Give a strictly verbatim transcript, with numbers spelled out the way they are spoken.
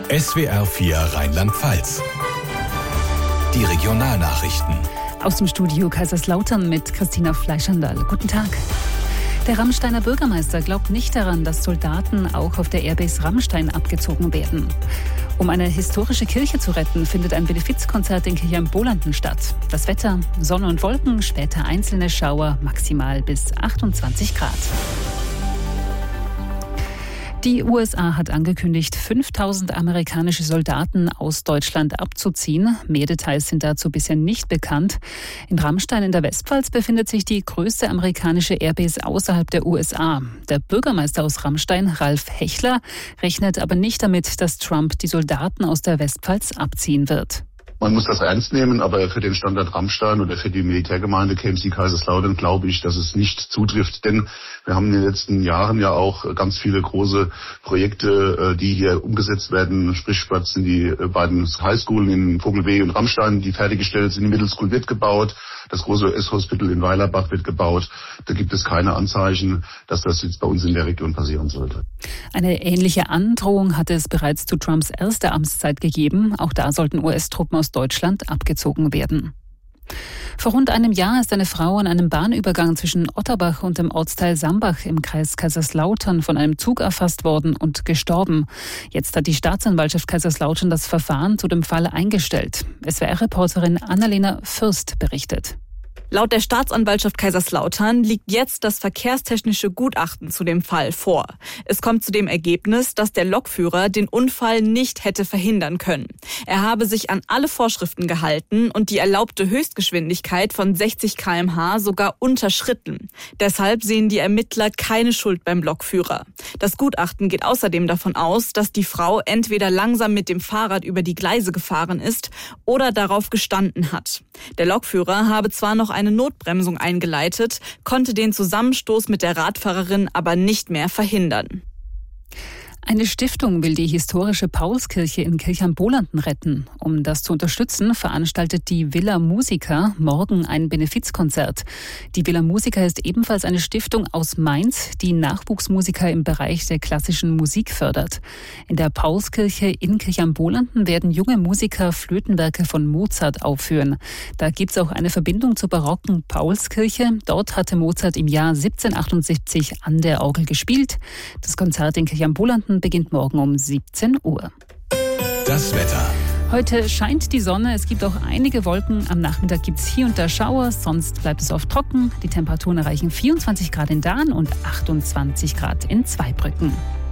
S W R vier Rheinland-Pfalz. Die Regionalnachrichten. Aus dem Studio Kaiserslautern mit Christina Fleischandal. Guten Tag. Der Ramsteiner Bürgermeister glaubt nicht daran, dass Soldaten auch auf der Airbase Ramstein abgezogen werden. Um eine historische Kirche zu retten, findet ein Benefizkonzert in Kirchheimbolanden statt. Das Wetter, Sonne und Wolken, später einzelne Schauer, maximal bis achtundzwanzig Grad. Die U S A hat angekündigt, fünftausend amerikanische Soldaten aus Deutschland abzuziehen. Mehr Details sind dazu bisher nicht bekannt. In Ramstein in der Westpfalz befindet sich die größte amerikanische Airbase außerhalb der U S A. Der Bürgermeister aus Ramstein, Ralf Hechler, rechnet aber nicht damit, dass Trump die Soldaten aus der Westpfalz abziehen wird. Man muss das ernst nehmen, aber für den Standort Ramstein oder für die Militärgemeinde K M C Kaiserslautern glaube ich, dass es nicht zutrifft. Denn wir haben in den letzten Jahren ja auch ganz viele große Projekte, die hier umgesetzt werden. Sprich, sind die beiden Highschulen in Vogelweh und Ramstein, die fertiggestellt sind. Die Middle School wird gebaut. Das große S-Hospital in Weilerbach wird gebaut. Da gibt es keine Anzeichen, dass das jetzt bei uns in der Region passieren sollte. Eine ähnliche Androhung hatte es bereits zu Trumps erster Amtszeit gegeben. Auch da sollten U S-Truppen aus Deutschland abgezogen werden. Vor rund einem Jahr ist eine Frau an einem Bahnübergang zwischen Otterbach und dem Ortsteil Sambach im Kreis Kaiserslautern von einem Zug erfasst worden und gestorben. Jetzt hat die Staatsanwaltschaft Kaiserslautern das Verfahren zu dem Fall eingestellt. S W R-Reporterin Annalena Fürst berichtet. Laut der Staatsanwaltschaft Kaiserslautern liegt jetzt das verkehrstechnische Gutachten zu dem Fall vor. Es kommt zu dem Ergebnis, dass der Lokführer den Unfall nicht hätte verhindern können. Er habe sich an alle Vorschriften gehalten und die erlaubte Höchstgeschwindigkeit von sechzig Kilometer pro Stunde sogar unterschritten. Deshalb sehen die Ermittler keine Schuld beim Lokführer. Das Gutachten geht außerdem davon aus, dass die Frau entweder langsam mit dem Fahrrad über die Gleise gefahren ist oder darauf gestanden hat. Der Lokführer habe zwar noch eine Notbremsung eingeleitet, konnte den Zusammenstoß mit der Radfahrerin aber nicht mehr verhindern. Eine Stiftung will die historische Paulskirche in Kirchheimbolanden retten. Um das zu unterstützen, veranstaltet die Villa Musica morgen ein Benefizkonzert. Die Villa Musica ist ebenfalls eine Stiftung aus Mainz, die Nachwuchsmusiker im Bereich der klassischen Musik fördert. In der Paulskirche in Kirchheimbolanden werden junge Musiker Flötenwerke von Mozart aufführen. Da gibt es auch eine Verbindung zur barocken Paulskirche. Dort hatte Mozart im Jahr siebzehnhundertachtundsiebzig an der Orgel gespielt. Das Konzert in Kirchheimbolanden beginnt morgen um siebzehn Uhr. Das Wetter. Heute scheint die Sonne, es gibt auch einige Wolken. Am Nachmittag gibt es hier und da Schauer, sonst bleibt es oft trocken. Die Temperaturen erreichen vierundzwanzig Grad in Dahn und achtundzwanzig Grad in Zweibrücken.